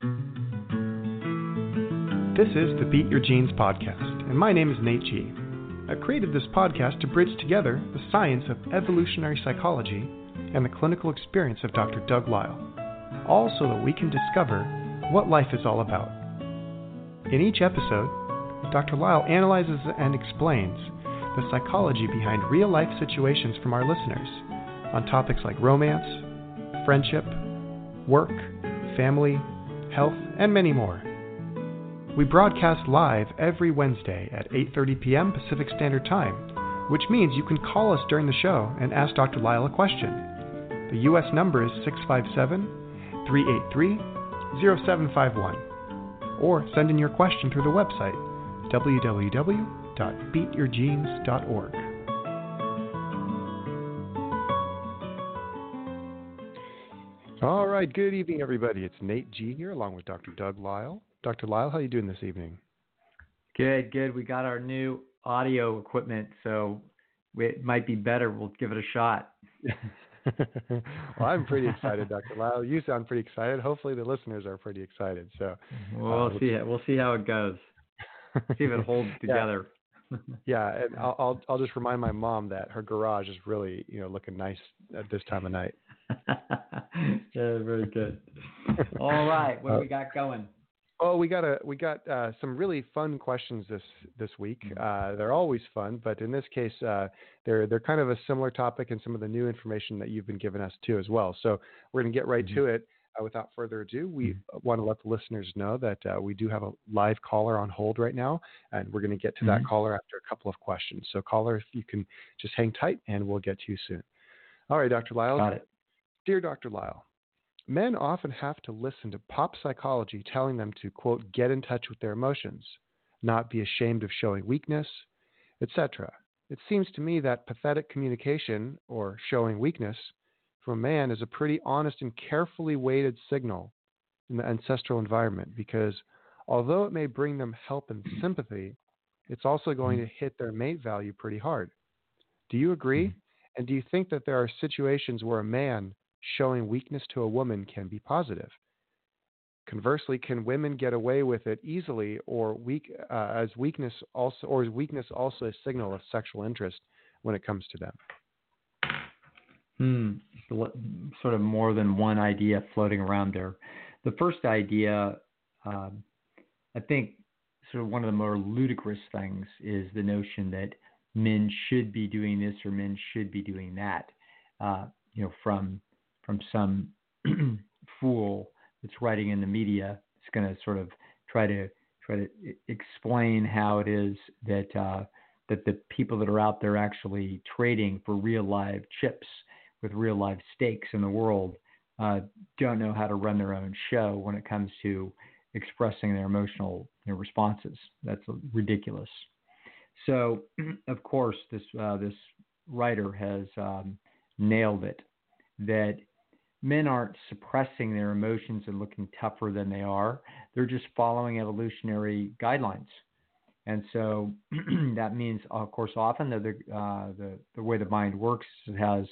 This is the Beat Your Genes podcast, and my name is Nate G. I created this podcast to bridge together the science of evolutionary psychology and the clinical experience of Dr. Doug Lisle, all so that we can discover what life is all about. In each episode, Dr. Lisle analyzes and explains the psychology behind real-life situations from our listeners on topics like romance, friendship, work, family, health, and many more. We broadcast live every Wednesday at 8:30 p.m. Pacific Standard Time, which means you can call us during the show and ask Dr. Lisle a question. The U.S. number is 657-383-0751, or send in your question through the website, www.beatyourgenes.org. All right, good evening, everybody. It's Nate G here, along with Dr. Doug Lisle. Dr. Lisle, how are you doing this evening? Good. We got our new audio equipment, so it might be better. We'll give it a shot. Well, I'm pretty excited, Dr. Lisle. You sound pretty excited. Hopefully, the listeners are pretty excited. So we'll see. We'll see how it goes. See if it holds together. Yeah, and I'll just remind my mom that her garage is really looking nice at this time of night. Yeah, very good. All right, what do we got going? Oh, we got some really fun questions this week. They're always fun, but in this case, they're kind of a similar topic and some of the new information that you've been giving us too as well. So we're going to get right to it. Without further ado, we want to let the listeners know that we do have a live caller on hold right now, and we're going to get to that caller after a couple of questions. So caller, if you can just hang tight, and we'll get to you soon. All right, Dr. Lisle. Got it. Dear Dr. Lisle, men often have to listen to pop psychology telling them to, quote, get in touch with their emotions, not be ashamed of showing weakness, etc. It seems to me that pathetic communication, or showing weakness, from a man is a pretty honest and carefully weighted signal in the ancestral environment, because although it may bring them help and sympathy, it's also going to hit their mate value pretty hard. Do you agree? And do you think that there are situations where a man showing weakness to a woman can be positive? Conversely, can women get away with it easily, or is weakness also a signal of sexual interest when it comes to them? Sort of more than one idea floating around there. The first idea, I think, sort of one of the more ludicrous things is the notion that men should be doing this or men should be doing that. From some fool that's writing in the media, it's going to sort of try to explain how it is that the people that are out there actually trading for real live chips with real live stakes in the world don't know how to run their own show when it comes to expressing their emotional responses. That's ridiculous. So, of course, this writer has nailed it, that men aren't suppressing their emotions and looking tougher than they are. They're just following evolutionary guidelines. And so that means, of course, often that the way the mind works has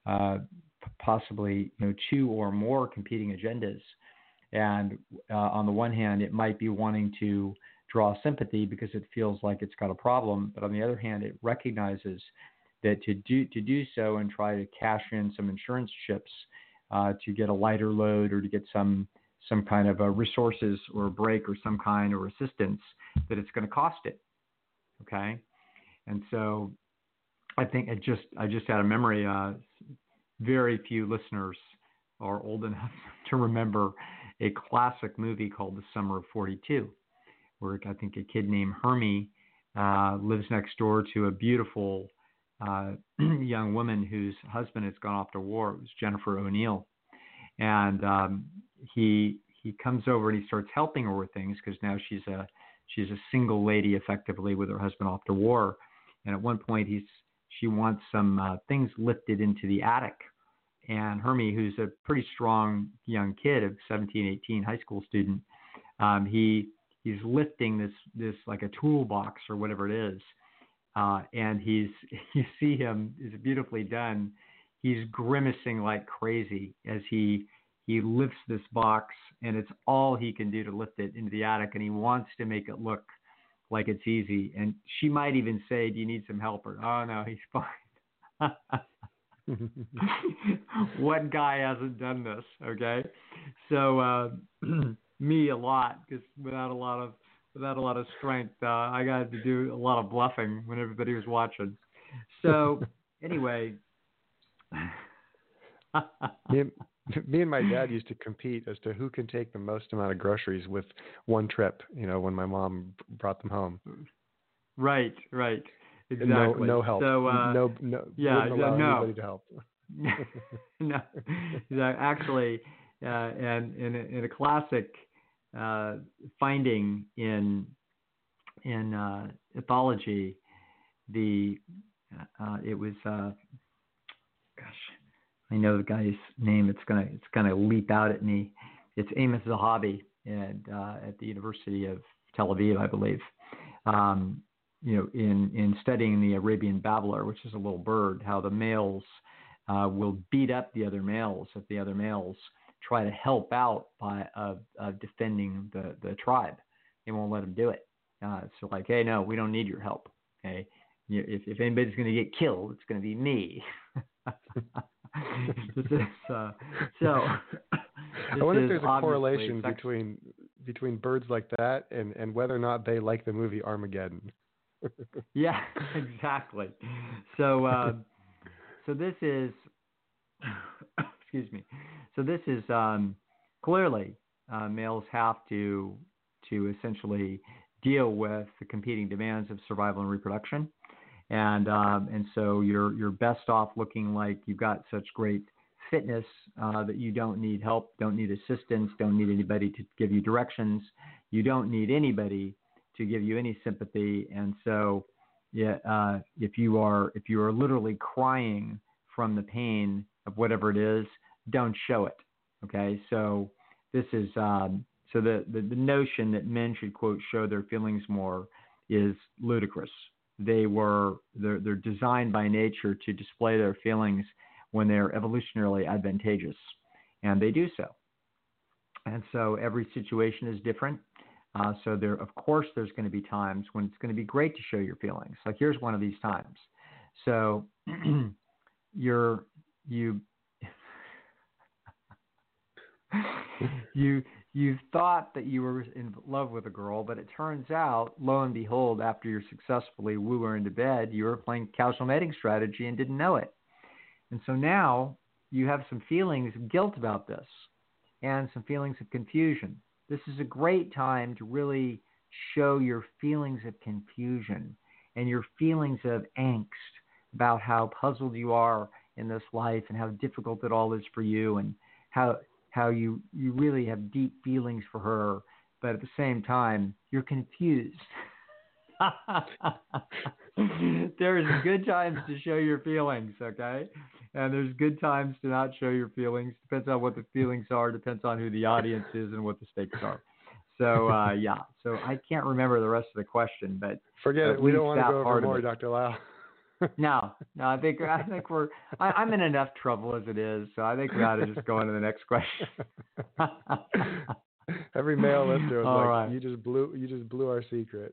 possibly two or more competing agendas. And on the one hand, it might be wanting to draw sympathy because it feels like it's got a problem. But on the other hand, it recognizes that to do so and try to cash in some insurance chips to get a lighter load or to get some kind of resources or a break or some kind or assistance, that it's going to cost it. Okay, and so I think I just had a memory. Very few listeners are old enough to remember a classic movie called The Summer of 42, where I think a kid named Hermie lives next door to a beautiful young woman whose husband has gone off to war. It was Jennifer O'Neill. And he comes over and he starts helping her with things because now she's a single lady effectively with her husband off to war. And at one point she wants some things lifted into the attic. And Hermie, who's a pretty strong young kid of 17, 18, high school student, he's lifting this like a toolbox or whatever it is. And you see him, it's beautifully done. He's grimacing like crazy as he he lifts this box, and it's all he can do to lift it into the attic, and he wants to make it look like it's easy. And she might even say, "Do you need some help?" Or, "Oh no, he's fine." What guy hasn't done this? Okay, so me a lot, because without a lot of strength, I got to do a lot of bluffing when everybody was watching. So anyway. Me and my dad used to compete as to who can take the most amount of groceries with one trip, when my mom brought them home. Right. Exactly. No help. So, wouldn't allow anybody to help. No. Actually, and in a classic finding in ethology, it was I know the guy's name. It's gonna leap out at me. It's Amos Zahavi at the University of Tel Aviv, I believe. In studying the Arabian babbler, which is a little bird, how the males will beat up the other males if the other males try to help out by defending the tribe. They won't let them do it. So like, hey, no, we don't need your help. Okay, if anybody's going to get killed, it's going to be me. So I wonder if there's a correlation between birds like that and whether or not they like the movie Armageddon. Yeah, exactly. So this is excuse me. So this is clearly males have to essentially deal with the competing demands of survival and reproduction. And so you're best off looking like you've got such great fitness that you don't need help, don't need assistance, don't need anybody to give you directions. You don't need anybody to give you any sympathy. And so, if you are literally crying from the pain of whatever it is, don't show it. Okay, so this is so the notion that men should, quote, show their feelings more is ludicrous. They're designed by nature to display their feelings when they're evolutionarily advantageous, and they do so. And so every situation is different. So of course, there's going to be times when it's going to be great to show your feelings. Like here's one of these times. So you thought that you were in love with a girl, but it turns out, lo and behold, after you're successfully woo her into bed, you were playing casual mating strategy and didn't know it. And so now you have some feelings of guilt about this and some feelings of confusion. This is a great time to really show your feelings of confusion and your feelings of angst about how puzzled you are in this life and how difficult it all is for you, and how you really have deep feelings for her, but at the same time, you're confused. There's good times to show your feelings, okay? And there's good times to not show your feelings. Depends on what the feelings are, depends on who the audience is and what the stakes are. So, yeah. So I can't remember the rest of the question, but forget it. We don't want to go over more, Dr. Lau. No, I think I'm in enough trouble as it is, so I think we ought to just go on to the next question. Every male listener was all like, right. you just blew our secret.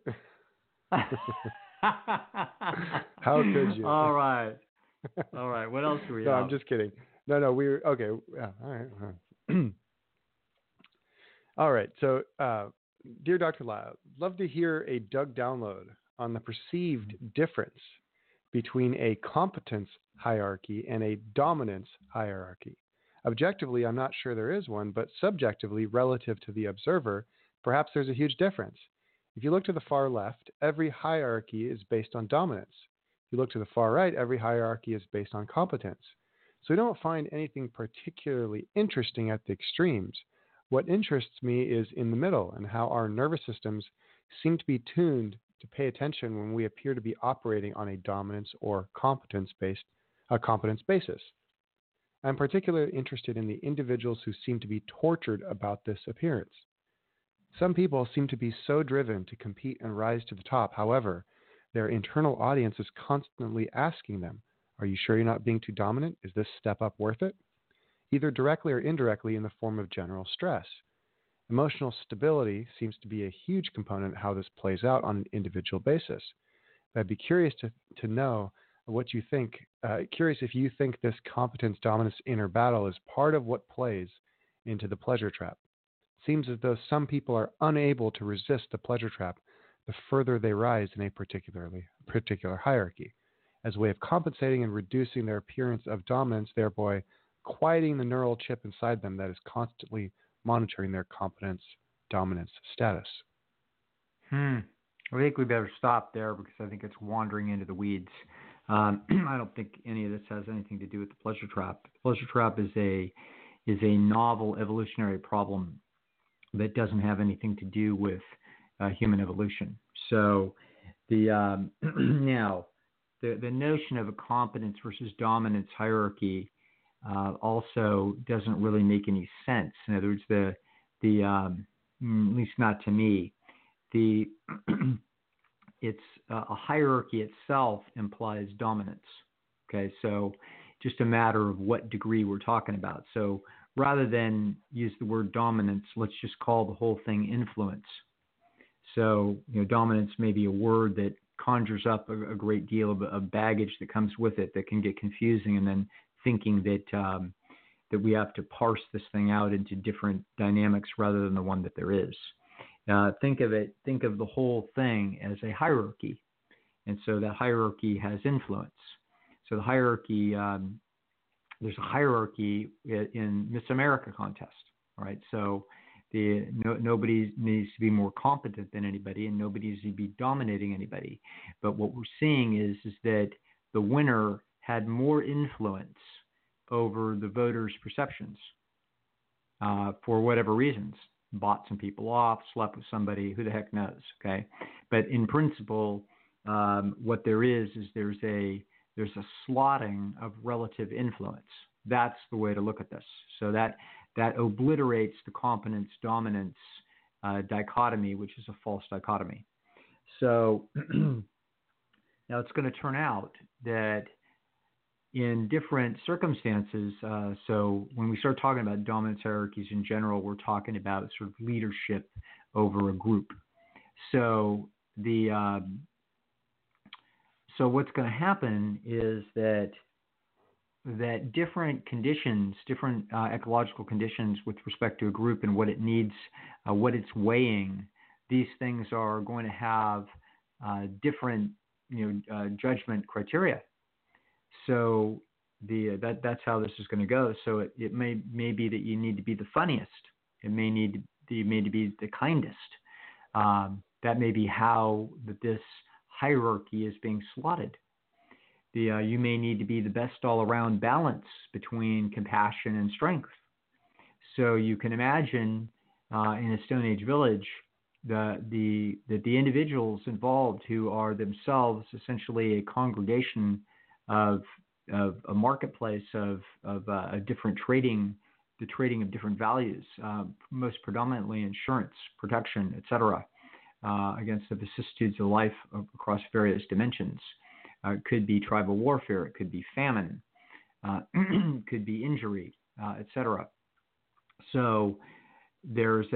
How could you? All right. What else do we have? I'm just kidding. No, we're okay. Yeah, all right. All right. So, dear Dr. Lau, love to hear a Doug download on the perceived difference between a competence hierarchy and a dominance hierarchy. Objectively, I'm not sure there is one, but subjectively, relative to the observer, perhaps there's a huge difference. If you look to the far left, every hierarchy is based on dominance. If you look to the far right, every hierarchy is based on competence. So we don't find anything particularly interesting at the extremes. What interests me is in the middle and how our nervous systems seem to be tuned to pay attention when we appear to be operating on a dominance or competence basis. I'm particularly interested in the individuals who seem to be tortured about this appearance. Some people seem to be so driven to compete and rise to the top. However, their internal audience is constantly asking them, are you sure you're not being too dominant? Is this step up worth it? either directly or indirectly in the form of general stress. Emotional stability seems to be a huge component of how this plays out on an individual basis. I'd be curious to know what you think. Curious if you think this competence dominance inner battle is part of what plays into the pleasure trap. It seems as though some people are unable to resist the pleasure trap the further they rise in a particular hierarchy, as a way of compensating and reducing their appearance of dominance, thereby quieting the neural chip inside them that is constantly monitoring their competence dominance status. I think we better stop there because I think it's wandering into the weeds. I don't think any of this has anything to do with the pleasure trap. The pleasure trap is a novel evolutionary problem that doesn't have anything to do with human evolution. So now the notion of a competence versus dominance hierarchy also doesn't really make any sense. In other words, at least not to me, it's a hierarchy itself implies dominance. Okay, so just a matter of what degree we're talking about. So rather than use the word dominance, let's just call the whole thing influence. So dominance may be a word that conjures up a great deal of baggage that comes with it that can get confusing, and then thinking that we have to parse this thing out into different dynamics rather than the one that there is. Think of the whole thing as a hierarchy, and so that hierarchy has influence. So the hierarchy, there's a hierarchy in Miss America contest, right? So nobody needs to be more competent than anybody, and nobody needs to be dominating anybody. But what we're seeing is that the winner had more influence over the voters' perceptions for whatever reasons. Bought some people off, slept with somebody, who the heck knows, okay? But in principle, what there is there's a slotting of relative influence. That's the way to look at this. So that obliterates the competence-dominance dichotomy, which is a false dichotomy. So now it's going to turn out that in different circumstances, so when we start talking about dominance hierarchies in general, we're talking about sort of leadership over a group. So so what's going to happen is that different conditions, different ecological conditions with respect to a group and what it needs, what it's weighing, these things are going to have different judgment criteria. So that's how this is going to go. So it may be that you need to be the funniest. It may need to be the kindest. That may be how this hierarchy is being slotted. You may need to be the best all-around balance between compassion and strength. So you can imagine in a Stone Age village the individuals involved who are themselves essentially a congregation of a marketplace of different trading, the trading of different values, most predominantly insurance, protection, etc., against the vicissitudes of life across various dimensions. It could be tribal warfare, it could be famine, it could be injury, etc. So there's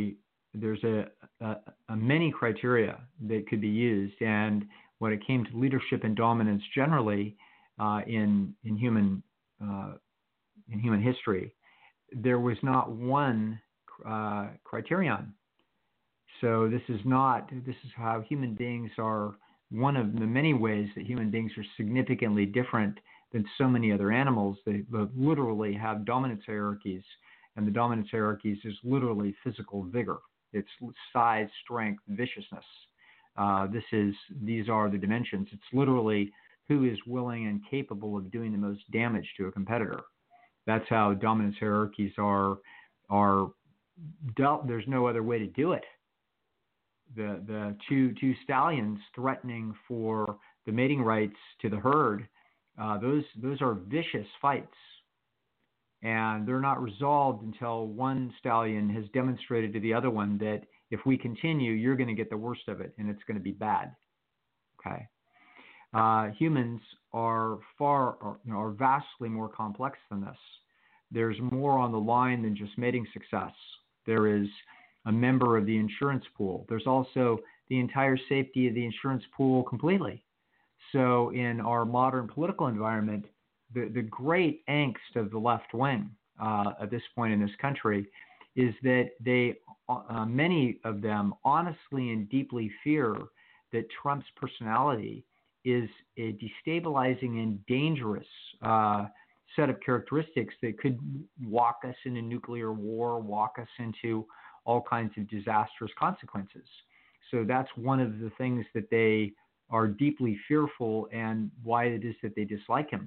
many criteria that could be used, and when it came to leadership and dominance generally in human history, there was not one criterion. So this is how human beings are. One of the many ways that human beings are significantly different than so many other animals. They literally have dominance hierarchies, and the dominance hierarchies is literally physical vigor. It's size, strength, viciousness. These are the dimensions. It's literally who is willing and capable of doing the most damage to a competitor. That's how dominance hierarchies are dealt. There's no other way to do it. The two stallions threatening for the mating rights to the herd, those are vicious fights, and they're not resolved until one stallion has demonstrated to the other one that if we continue, you're going to get the worst of it, and it's going to be bad. Okay. Humans are vastly more complex than this. there's more on the line than just mating success. There is a member of the insurance pool. There's also the entire safety of the insurance pool completely. So in our modern political environment, the great angst of the left wing at this point in this country is that many of them honestly and deeply fear that Trump's personality is a destabilizing and dangerous set of characteristics that could walk us into nuclear war, walk us into all kinds of disastrous consequences. So that's one of the things that they are deeply fearful, and why it is that they dislike him.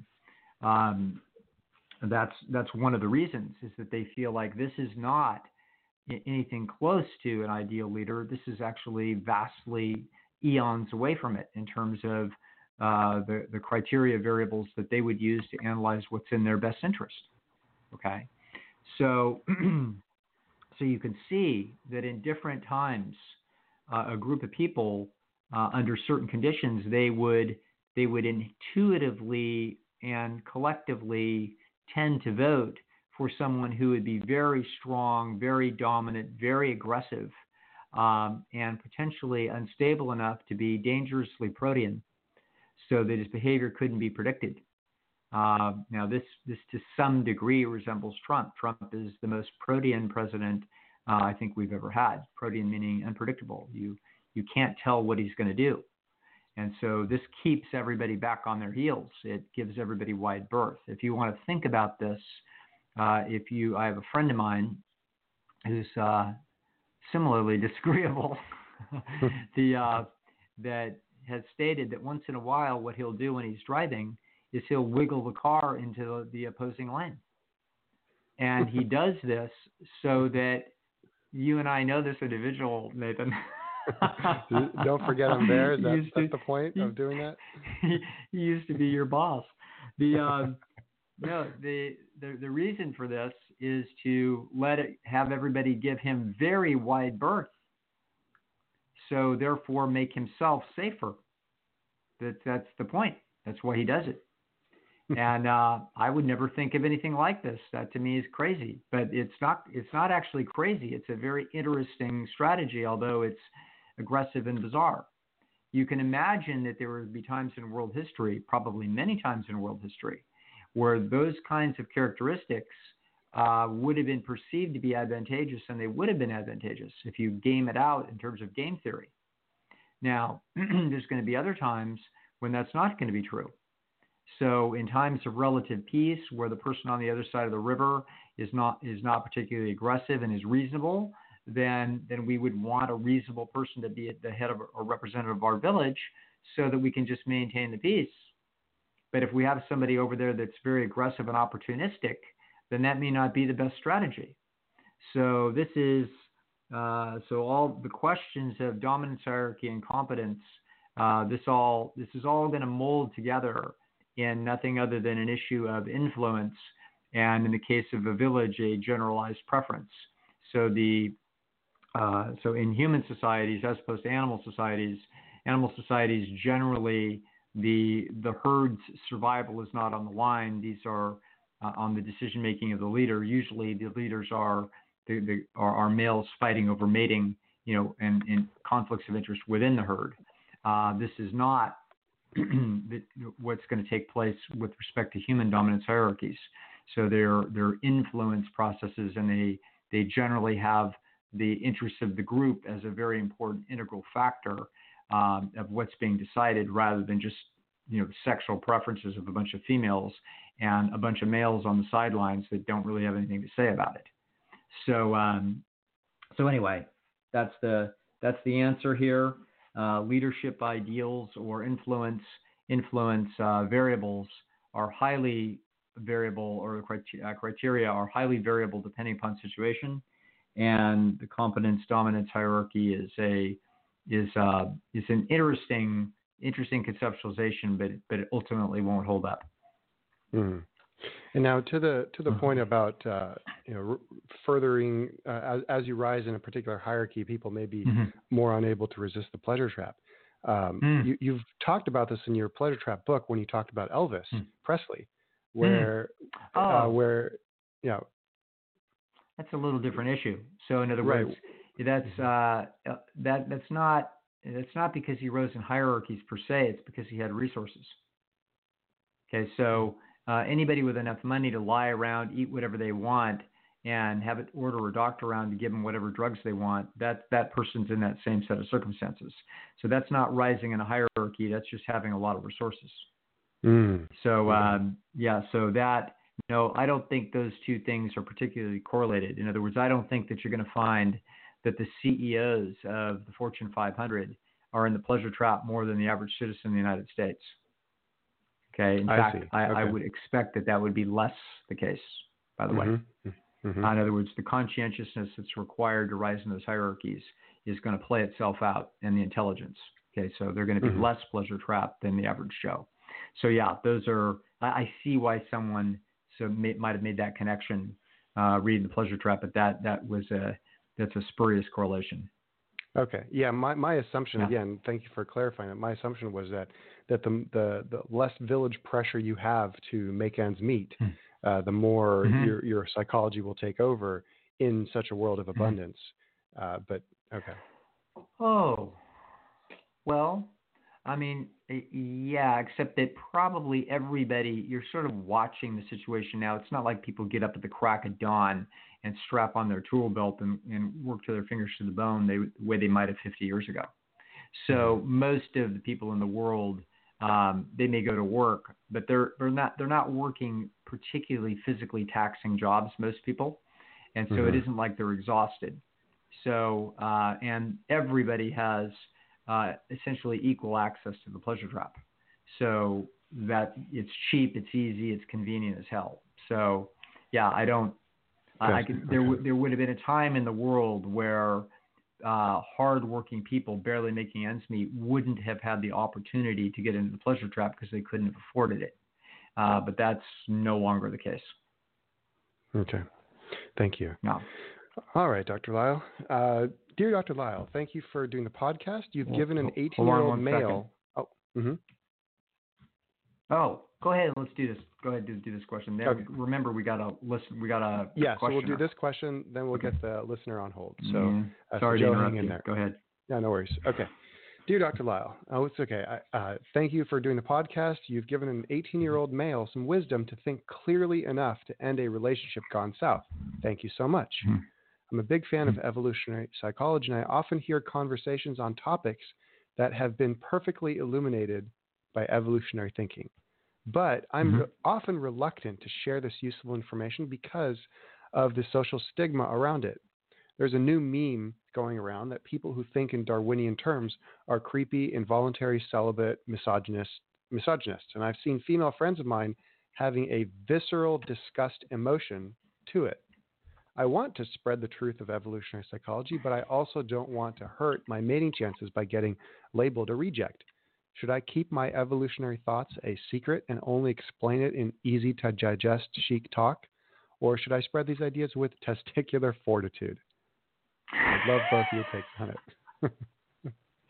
That's one of the reasons, is that they feel like this is not anything close to an ideal leader. This is actually vastly eons away from it in terms of the criteria variables that they would use to analyze what's in their best interest. Okay, so so you can see that in different times, a group of people under certain conditions, they would intuitively and collectively tend to vote for someone who would be very strong, very dominant, very aggressive, and potentially unstable enough to be dangerously protean, so that his behavior couldn't be predicted. Now, this to some degree resembles Trump. Trump is the most protean president I think we've ever had. Protean meaning unpredictable. You can't tell what he's going to do. And so this keeps everybody back on their heels. It gives everybody wide berth. If you want to think about this, I have a friend of mine who's similarly disagreeable, that has stated that once in a while what he'll do when he's driving is he'll wiggle the car into the opposing lane. And he does this so that you and I know this individual, Nathan. Don't forget I'm there. That's the point of doing that? He used to be your boss. The reason for this is to have everybody give him very wide berth, so therefore make himself safer. That's the point. That's why he does it. And I would never think of anything like this. That to me is crazy, but it's not actually crazy. It's a very interesting strategy, although it's aggressive and bizarre. You can imagine that there would be times in world history, probably many times in world history, where those kinds of characteristics would have been perceived to be advantageous, and they would have been advantageous if you game it out in terms of game theory. Now, there's going to be other times when that's not going to be true. So in times of relative peace, where the person on the other side of the river is not particularly aggressive and is reasonable, then we would want a reasonable person to be at the head of or representative of our village, so that we can just maintain the peace. But if we have somebody over there that's very aggressive and opportunistic, then that may not be the best strategy. So this is so all the questions of dominance, hierarchy, and competence. This is all going to mold together in nothing other than an issue of influence, and in the case of a village, a generalized preference. So so in human societies, as opposed to animal societies generally the herd's survival is not on the line. These are on the decision making of the leader. Usually, the leaders are males fighting over mating, and conflicts of interest within the herd. This is not what's going to take place with respect to human dominance hierarchies. So they're influence processes, and they generally have the interests of the group as a very important integral factor of what's being decided, rather than just sexual preferences of a bunch of females and a bunch of males on the sidelines that don't really have anything to say about it. So anyway, that's the answer here. Leadership ideals or influence variables are highly variable, or criteria are highly variable depending upon situation. And the competence dominance hierarchy is an interesting conceptualization, but it ultimately won't hold up. Mm-hmm. And now to the point about furthering as you rise in a particular hierarchy, people may be more unable to resist the pleasure trap. You've talked about this in your pleasure trap book when you talked about Elvis Presley, where Yeah. That's a little different issue. So in other Right. words, that's not because he rose in hierarchies per se. It's because he had resources. Okay, so anybody with enough money to lie around, eat whatever they want, and have it order a doctor around to give them whatever drugs they want, that person's in that same set of circumstances. So that's not rising in a hierarchy. That's just having a lot of resources. So so that, no, I don't think those two things are particularly correlated. In other words, I don't think that you're going to find that the CEOs of the Fortune 500 are in the pleasure trap more than the average citizen in the United States. Okay. In fact, I would expect that would be less the case, by the way. In other words, the conscientiousness that's required to rise in those hierarchies is going to play itself out in the intelligence. Okay. So they're going to be less pleasure trapped than the average Joe. So yeah, those are, I see why someone might have made that connection reading The Pleasure Trap, but that's a spurious correlation. Okay. Yeah. My assumption, again, thank you for clarifying it. My assumption was that the less village pressure you have to make ends meet, the more your psychology will take over in such a world of abundance. But okay. Oh, well, I mean, yeah, except that probably everybody, you're sort of watching the situation now. It's not like people get up at the crack of dawn and strap on their tool belt and work to their fingers to the bone the way they might have 50 years ago. So most of the people in the world, they may go to work, but they're not working particularly physically taxing jobs, most people. And so it isn't like they're exhausted. So, and everybody has essentially equal access to the pleasure trap. So that it's cheap, it's easy, it's convenient as hell. So yeah, there would have been a time in the world where hardworking people barely making ends meet wouldn't have had the opportunity to get into the pleasure trap because they couldn't have afforded it. But that's no longer the case. Okay. Thank you. No. All right, Dr. Lisle. Dear Dr. Lisle, thank you for doing the podcast. You've given an 18-year-old male. Oh, go ahead. Let's do this. Go ahead and do this question. Then remember, we got a listen. We got a so we'll do this question, then we'll get the listener on hold. So sorry so to Joe, interrupt hang in you. there. Go ahead. Yeah, no worries. Okay. Dear Dr. Lisle, it's okay. Thank you for doing the podcast. You've given an 18-year-old male some wisdom to think clearly enough to end a relationship gone south. Thank you so much. I'm a big fan of evolutionary psychology, and I often hear conversations on topics that have been perfectly illuminated by evolutionary thinking. But I'm often reluctant to share this useful information because of the social stigma around it. There's a new meme going around that people who think in Darwinian terms are creepy, involuntary, celibate, misogynists. And I've seen female friends of mine having a visceral disgust emotion to it. I want to spread the truth of evolutionary psychology, but I also don't want to hurt my mating chances by getting labeled a reject. Should I keep my evolutionary thoughts a secret and only explain it in easy-to-digest chic talk? Or should I spread these ideas with testicular fortitude? I'd love both of your takes on it.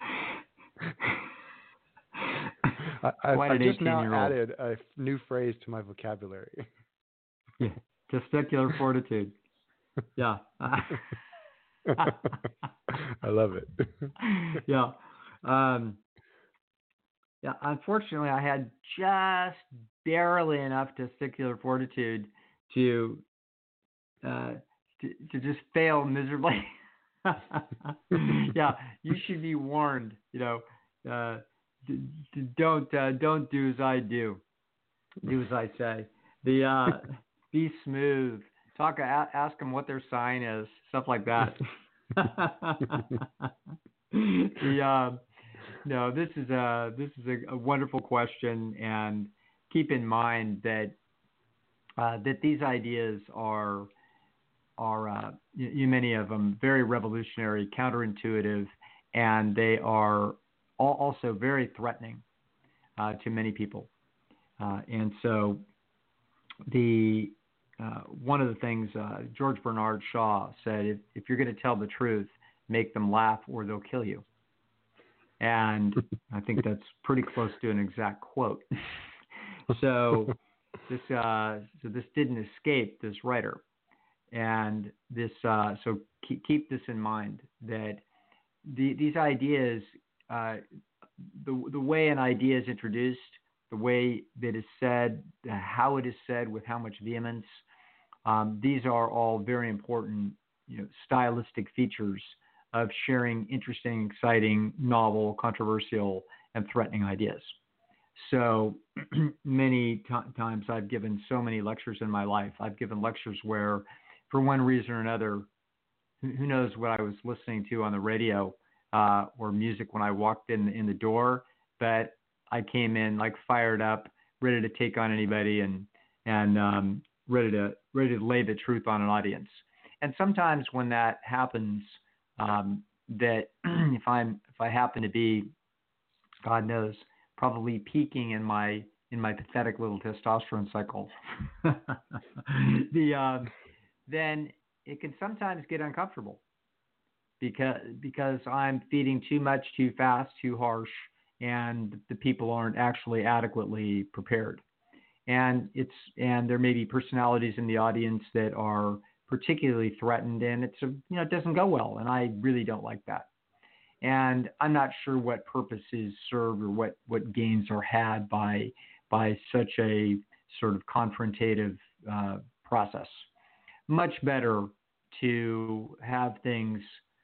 I've just now added a new phrase to my vocabulary. Yeah, testicular fortitude. Yeah. I love it. Yeah. Yeah. Unfortunately, I had just barely enough testicular fortitude to just fail miserably. Yeah, you should be warned. Don't do as I do. Do as I say. Be smooth. Ask them what their sign is. Stuff like that. No, this is a wonderful question, and keep in mind that these ideas are many of them very revolutionary, counterintuitive, and they are also very threatening to many people. And so one of the things George Bernard Shaw said, if you're going to tell the truth, make them laugh or they'll kill you. And I think that's pretty close to an exact quote. So this didn't escape this writer, and this so keep this in mind that these ideas, the way an idea is introduced, the way that it's said, how it is said, with how much vehemence, these are all very important, stylistic features of sharing interesting, exciting, novel, controversial, and threatening ideas. So many times I've given so many lectures in my life. I've given lectures where, for one reason or another, who knows what I was listening to on the radio or music when I walked in the door, but I came in like fired up, ready to take on anybody, and ready to lay the truth on an audience. And sometimes when that happens, that if I happen to be, God knows, probably peaking in my pathetic little testosterone cycle, then it can sometimes get uncomfortable because I'm feeding too much, too fast, too harsh, and the people aren't actually adequately prepared. And there may be personalities in the audience that are particularly threatened, and it doesn't go well, and I really don't like that. And I'm not sure what purpose is served or what gains are had by such a sort of confrontative process. Much better to have things,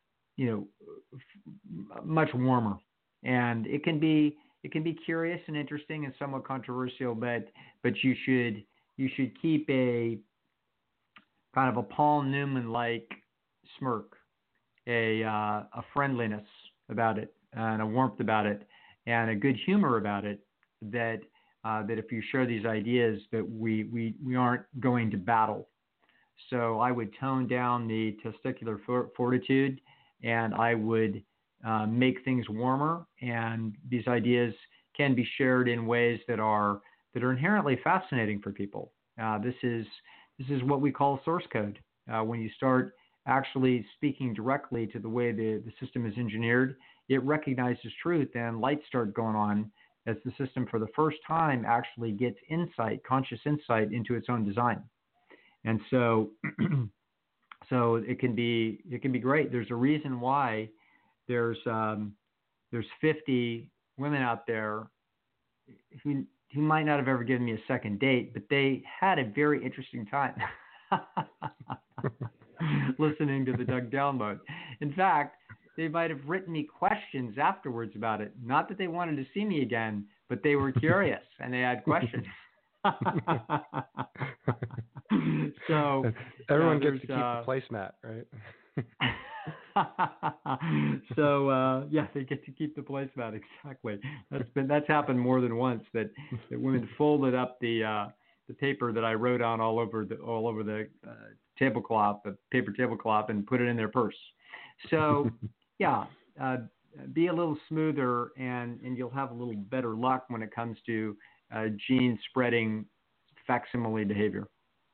much warmer, and it can be curious and interesting and somewhat controversial, but you should keep a kind of a Paul Newman-like smirk, a friendliness about it, and a warmth about it, and a good humor about it. That if you share these ideas, that we aren't going to battle. So I would tone down the testicular fortitude, and I would make things warmer. And these ideas can be shared in ways that are inherently fascinating for people. This is what we call source code. When you start actually speaking directly to the way the system is engineered, it recognizes truth, and lights start going on as the system for the first time actually gets conscious insight into its own design. And so it can be great. There's a reason why there's 50 women out there who might not have ever given me a second date, but they had a very interesting time listening to the Doug Download. In fact, they might have written me questions afterwards about it. Not that they wanted to see me again, but they were curious and they had questions. So everyone gets to keep the placemat, right? So they get to keep the placemat, exactly. That's happened more than once that women folded up the paper that I wrote on all over the tablecloth, the paper tablecloth, and put it in their purse. So be a little smoother, and you'll have a little better luck when it comes to gene spreading facsimile behavior.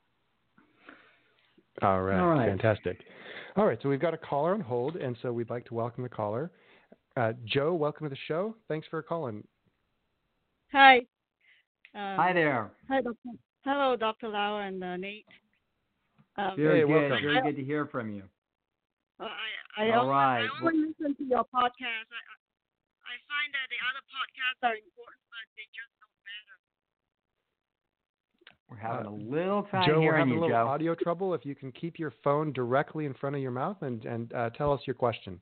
All right. Fantastic. All right, so we've got a caller on hold, and so we'd like to welcome the caller. Joe, welcome to the show. Thanks for calling. Hi. Hi there. Hi, Doctor. Hello, Dr. Lauer and Nate. Very good. Welcome. Very good to hear from you. I only listen to your podcast. I find that the other podcasts are important, but they just don't matter. We're having a little time Joe, hearing we're having you, a little Joe. audio trouble. If you can keep your phone directly in front of your mouth and tell us your question.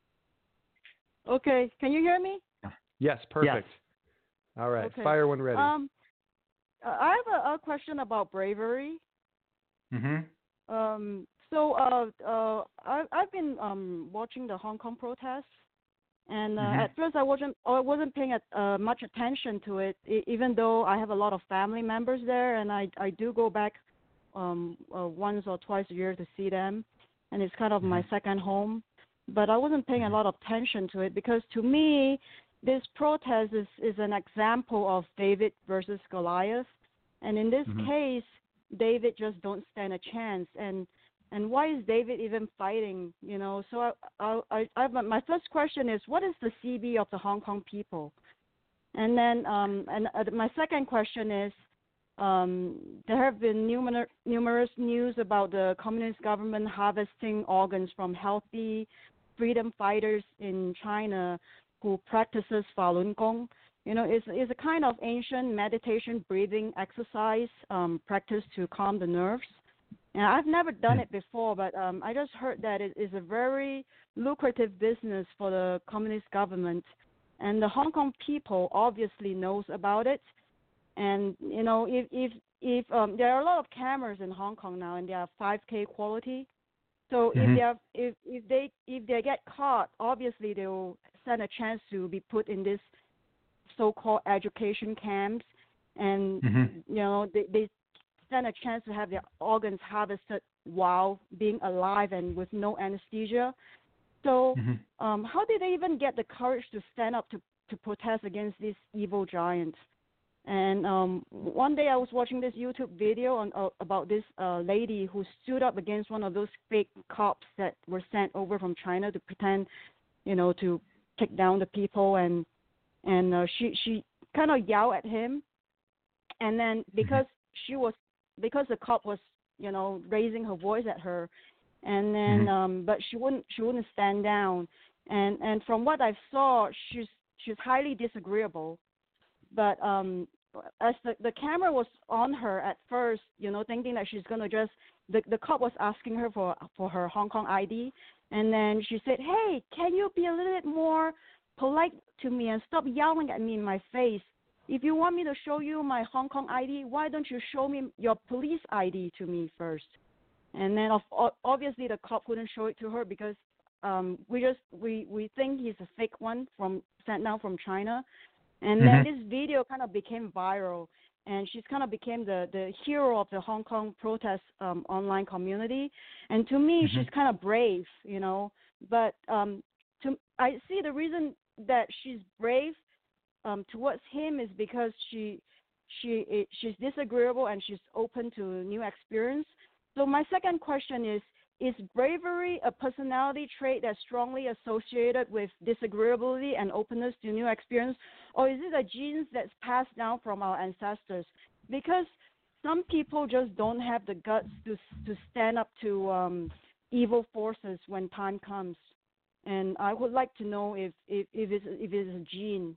Okay. Can you hear me? Yes, perfect. Yes. All right. Okay. Fire when ready. I have a question about bravery. Mm-hmm. So I've been watching the Hong Kong protests, and at first I wasn't paying much attention to it, even though I have a lot of family members there, and I do go back once or twice a year to see them, and it's kind of my second home. But I wasn't paying a lot of attention to it because, to me, this protest is an example of David versus Goliath, and in this case, David just don't stand a chance. And why is David even fighting? So my first question is, what is the CB of the Hong Kong people? And then my second question is, there have been numerous news about the communist government harvesting organs from healthy freedom fighters in China who practices Falun Gong. It's a kind of ancient meditation breathing exercise practice to calm the nerves. And I've never done it before, but I just heard that it is a very lucrative business for the communist government. And the Hong Kong people obviously knows about it. And if there are a lot of cameras in Hong Kong now, and they are 5K quality. So if they get caught, obviously they will stand a chance to be put in this so-called education camps, and they stand a chance to have their organs harvested while being alive and with no anesthesia. So how did they even get the courage to stand up to protest against this evil giant? And one day I was watching this YouTube video about this lady who stood up against one of those fake cops that were sent over from China to pretend, to take down the people, and she kind of yelled at him, and then because the cop was raising her voice at her, and then but she wouldn't stand down, and from what I saw, she's highly disagreeable. But as the camera was on her at first, thinking that she's gonna just the cop was asking her for her Hong Kong ID, and then she said, "Hey, can you be a little bit more polite to me and stop yelling at me in my face? If you want me to show you my Hong Kong ID, why don't you show me your police ID to me first?" And then obviously the cop couldn't show it to her because we think he's a fake one sent down from China. And then this video kind of became viral, and she's kind of became the hero of the Hong Kong protest online community. And to me, she's kind of brave, But I see the reason that she's brave towards him is because she's disagreeable and she's open to new experience. So my second question is bravery a personality trait that's strongly associated with disagreeability and openness to new experience, or is it a genes that's passed down from our ancestors? Because some people just don't have the guts to stand up to evil forces when time comes. And I would like to know if it's a gene.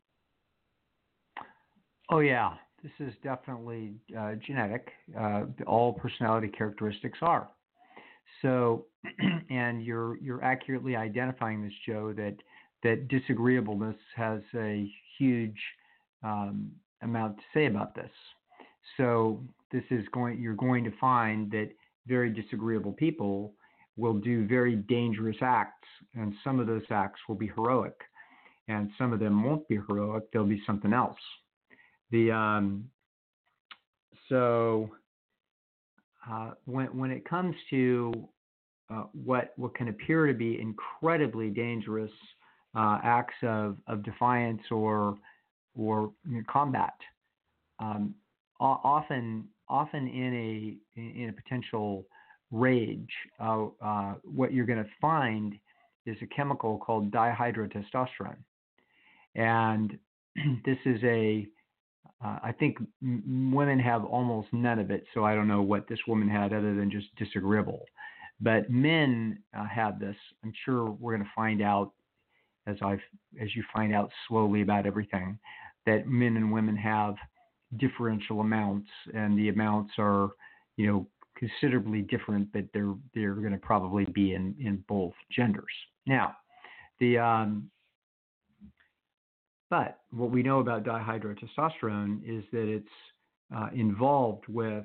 Oh yeah, this is definitely genetic. All personality characteristics are. So, and you're accurately identifying this, Joe, that disagreeableness has a huge amount to say about this. So you're going to find that very disagreeable people will do very dangerous acts, and some of those acts will be heroic, and some of them won't be heroic. They'll be something else. When it comes to what can appear to be incredibly dangerous acts of defiance or combat, often in a potential rage, what you're going to find is a chemical called dihydrotestosterone, and this is I think women have almost none of it, so I don't know what this woman had other than just disagreeable. But men have this. I'm sure we're going to find out as you find out slowly about everything, that men and women have differential amounts, and the amounts are, considerably different, but they're going to probably be in both genders. Now, but what we know about dihydrotestosterone is that it's involved with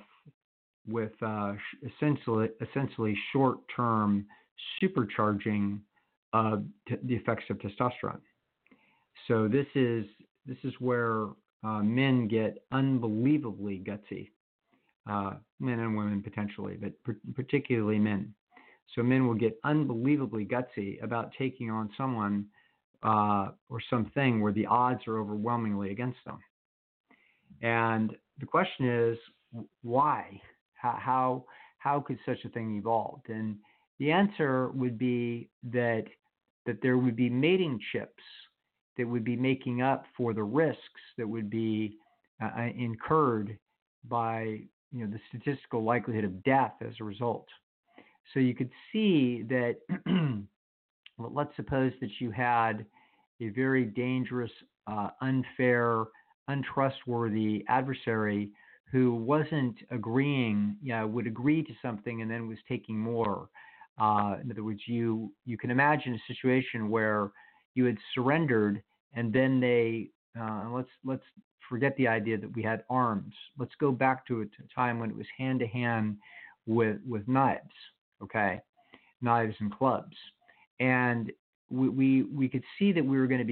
essentially short-term supercharging of the effects of testosterone. So this is where men get unbelievably gutsy, men and women potentially, but particularly men. So men will get unbelievably gutsy about taking on someone or something where the odds are overwhelmingly against them. And the question is, why? How could such a thing evolve? And the answer would be that there would be mating chips that would be making up for the risks that would be incurred by the statistical likelihood of death as a result. So you could see that. Well, let's suppose that you had a very dangerous, unfair, untrustworthy adversary who wasn't agreeing, would agree to something and then was taking more. In other words, you can imagine a situation where you had surrendered and then they, let's forget the idea that we had arms. Let's go back to a time when it was hand to hand with knives, okay, knives and clubs. And we could see that we were going to be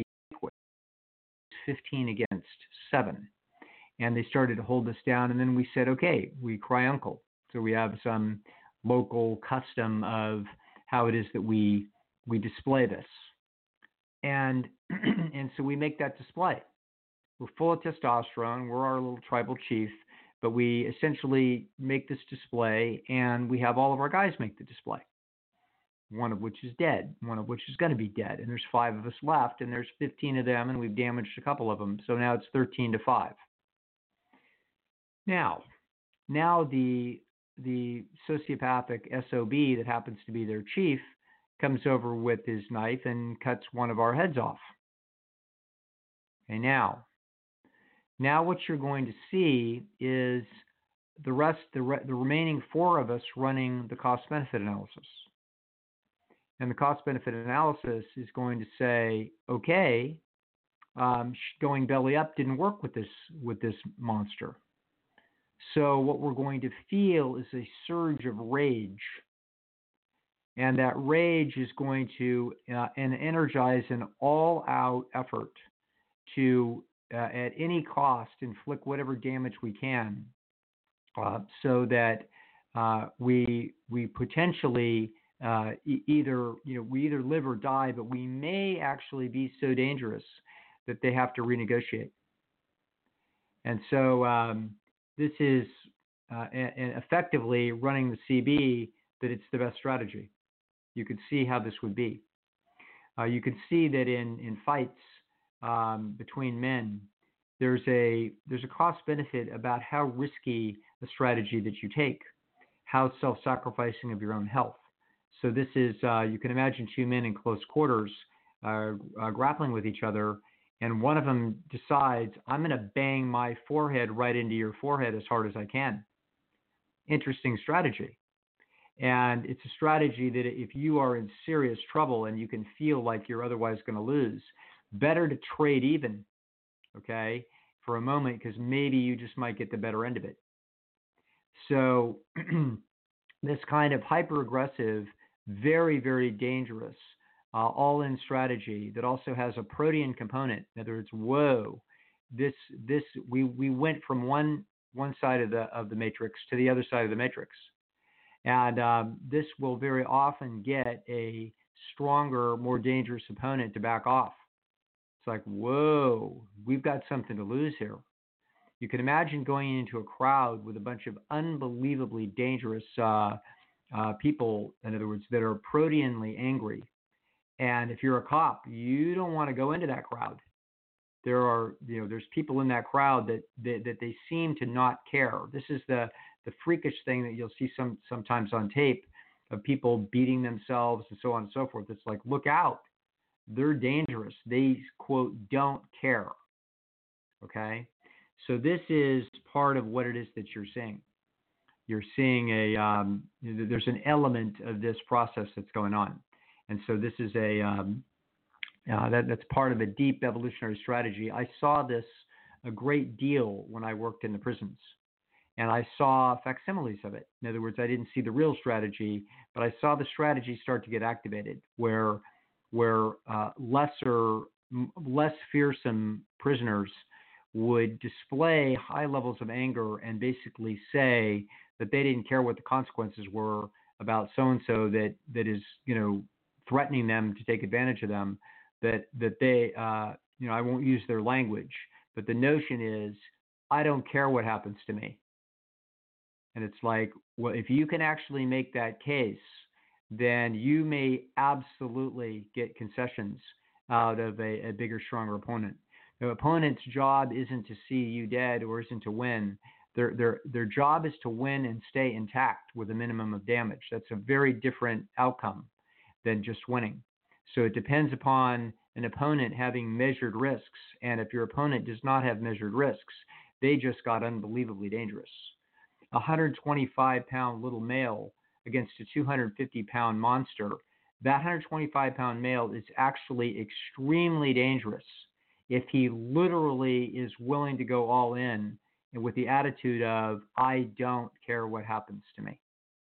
15 against 7. And they started to hold us down. And then we said, okay, we cry uncle. So we have some local custom of how it is that we display this. And and so we make that display. We're full of testosterone. We're our little tribal chief. But we essentially make this display, and we have all of our guys make the display. One of which is dead, one of which is going to be dead. And there's 5 of us left, and there's 15 of them, and we've damaged a couple of them. So now it's 13-5. Now the sociopathic SOB that happens to be their chief comes over with his knife and cuts one of our heads off. Okay, now what you're going to see is the remaining 4 of us running the cost-benefit analysis. And the cost-benefit analysis is going to say, okay, going belly up didn't work with this monster. So what we're going to feel is a surge of rage. And that rage is going to energize an all-out effort to, at any cost, inflict whatever damage we can, so that we potentially either live or die, but we may actually be so dangerous that they have to renegotiate. And so this is and effectively running the CB that it's the best strategy. You could see how this would be. You could see that in fights between men, there's a cost benefit about how risky a strategy that you take, how self-sacrificing of your own health. So this is, you can imagine 2 men in close quarters grappling with each other, and one of them decides, I'm going to bang my forehead right into your forehead as hard as I can. Interesting strategy. And it's a strategy that if you are in serious trouble and you can feel like you're otherwise going to lose, better to trade even, okay, for a moment, because maybe you just might get the better end of it. So this kind of hyper-aggressive, very, very dangerous, all-in strategy that also has a protean component. In other words, whoa, we went from one side of the matrix to the other side of the matrix, and this will very often get a stronger, more dangerous opponent to back off. It's like, whoa, we've got something to lose here. You can imagine going into a crowd with a bunch of unbelievably dangerous people, in other words, that are proteanly angry. And if you're a cop, you don't want to go into that crowd. There's people in that crowd that they seem to not care. This is the freakish thing that you'll see sometimes on tape of people beating themselves and so on and so forth. It's like, look out. They're dangerous. They, quote, don't care. Okay? So this is part of what it is that you're seeing. You're seeing there's an element of this process that's going on. And so this is that's part of a deep evolutionary strategy. I saw this a great deal when I worked in the prisons. And I saw facsimiles of it. In other words, I didn't see the real strategy, but I saw the strategy start to get activated where less fearsome prisoners would display high levels of anger and basically say that they didn't care what the consequences were about so-and-so that is, threatening them to take advantage of them, that they, I won't use their language, but the notion is, I don't care what happens to me. And it's like, well, if you can actually make that case, then you may absolutely get concessions out of a bigger, stronger opponent. The opponent's job isn't to see you dead or isn't to win. Their job is to win and stay intact with a minimum of damage. That's a very different outcome than just winning. So it depends upon an opponent having measured risks. And if your opponent does not have measured risks, they just got unbelievably dangerous. A 125-pound little male against a 250-pound monster, that 125-pound male is actually extremely dangerous if he literally is willing to go all in and with the attitude of, I don't care what happens to me.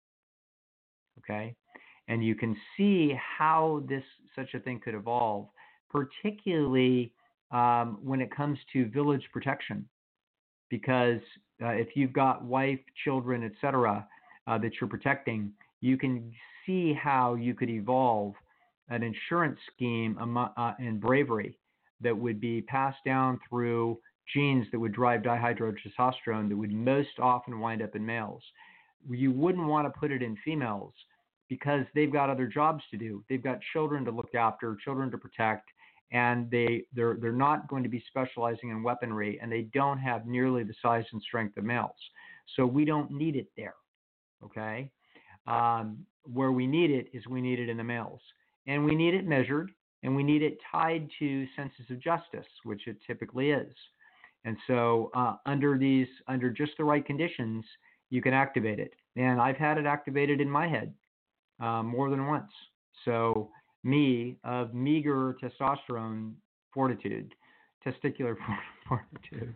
Okay? And you can see how such a thing could evolve, particularly when it comes to village protection. Because if you've got wife, children, etc., that you're protecting, you can see how you could evolve an insurance scheme in bravery that would be passed down through genes that would drive dihydrotestosterone that would most often wind up in males. You wouldn't want to put it in females because they've got other jobs to do. They've got children to look after, children to protect, and they're not going to be specializing in weaponry, and they don't have nearly the size and strength of males. So we don't need it there, okay? Where we need it is we need it in the males. And we need it measured, and we need it tied to senses of justice, which it typically is. And so under just the right conditions, you can activate it. And I've had it activated in my head more than once. So me of meager testosterone fortitude, testicular fortitude,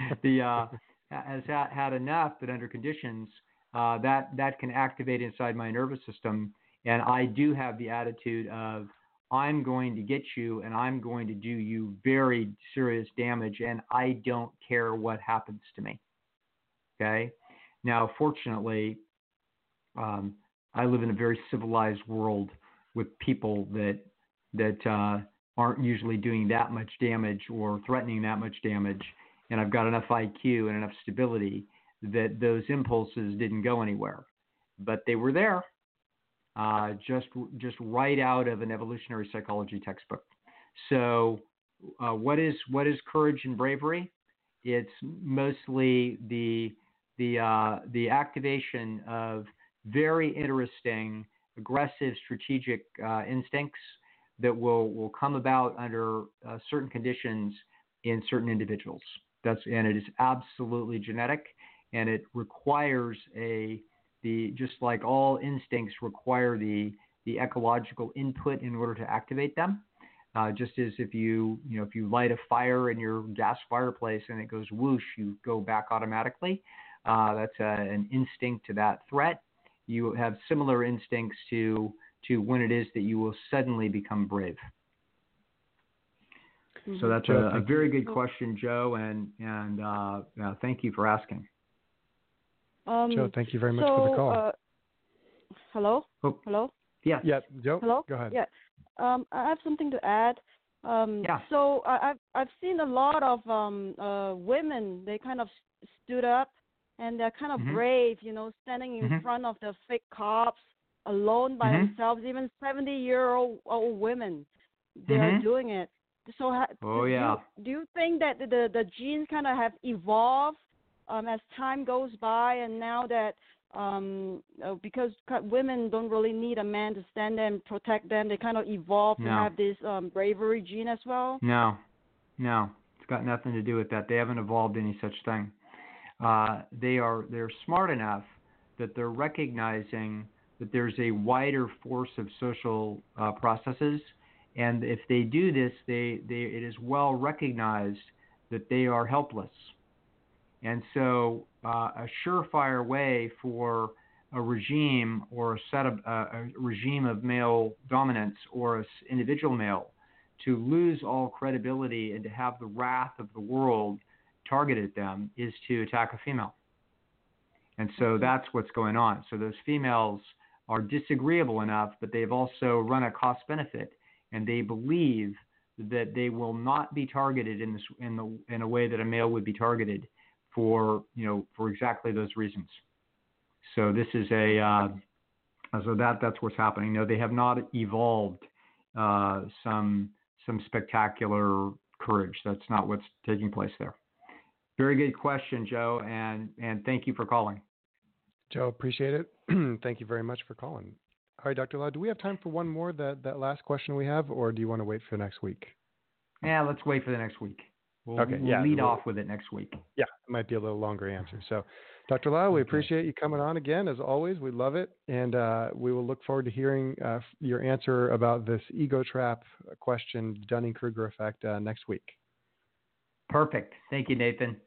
has had enough, but under conditions that can activate inside my nervous system. And I do have the attitude of, I'm going to get you and I'm going to do you very serious damage, and I don't care what happens to me. Okay? Now, fortunately, I live in a very civilized world with people that aren't usually doing that much damage or threatening that much damage, and I've got enough IQ and enough stability that those impulses didn't go anywhere. But they were there. Just right out of an evolutionary psychology textbook. So, what is courage and bravery? It's mostly the activation of very interesting, aggressive, strategic instincts that will come about under certain conditions in certain individuals. And it is absolutely genetic, and it requires just like all instincts require the ecological input in order to activate them. Just as if you light a fire in your gas fireplace and it goes whoosh, you go back automatically. That's an instinct to that threat. You have similar instincts to when it is that you will suddenly become brave. Mm-hmm. So that's a very good question, Joe, and thank you for asking. Joe, thank you very much for the call. Hello? Oh. Hello? Yeah. Yeah, Joe? Hello? Go ahead. Yeah. I have something to add. Yeah. So I've seen a lot of women, they kind of stood up, and they're kind of mm-hmm. brave, standing in mm-hmm. front of the fake cops alone by mm-hmm. themselves, even 70-year-old women. They mm-hmm. are doing it. So do you think that the genes kind of have evolved as time goes by, and now that because women don't really need a man to stand there and protect them, they kind of evolve to have this bravery gene as well? No, it's got nothing to do with that. They haven't evolved any such thing. They're smart enough that they're recognizing that there's a wider force of social processes, and if they do this, it is well recognized that they are helpless. And so a surefire way for a regime or a regime of male dominance or an individual male to lose all credibility and to have the wrath of the world targeted at them is to attack a female. And so that's what's going on. So those females are disagreeable enough, but they've also run a cost benefit, and they believe that they will not be targeted in a way that a male would be targeted for exactly those reasons. So this is that's what's happening. No, they have not evolved some spectacular courage. That's not what's taking place there. Very good question, Joe, and thank you for calling. Joe, appreciate it. Thank you very much for calling. All right, Dr. Lau, do we have time for one more, that last question we have, or do you want to wait for next week? Yeah, let's wait for the next week. We'll lead off with it next week. Yeah, it might be a little longer answer. So, Dr. Lau, we appreciate you coming on again, as always. We love it, and we will look forward to hearing your answer about this ego trap question, Dunning-Kruger effect, next week. Perfect. Thank you, Nathan.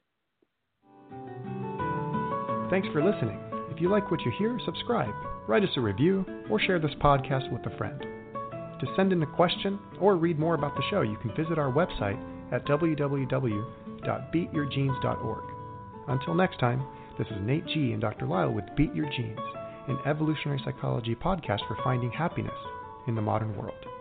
Thanks for listening. If you like what you hear, subscribe, write us a review, or share this podcast with a friend. To send in a question or read more about the show, you can visit our website at www.beatyourgenes.org. Until next time, this is Nate G. and Dr. Lyle with Beat Your Genes, an evolutionary psychology podcast for finding happiness in the modern world.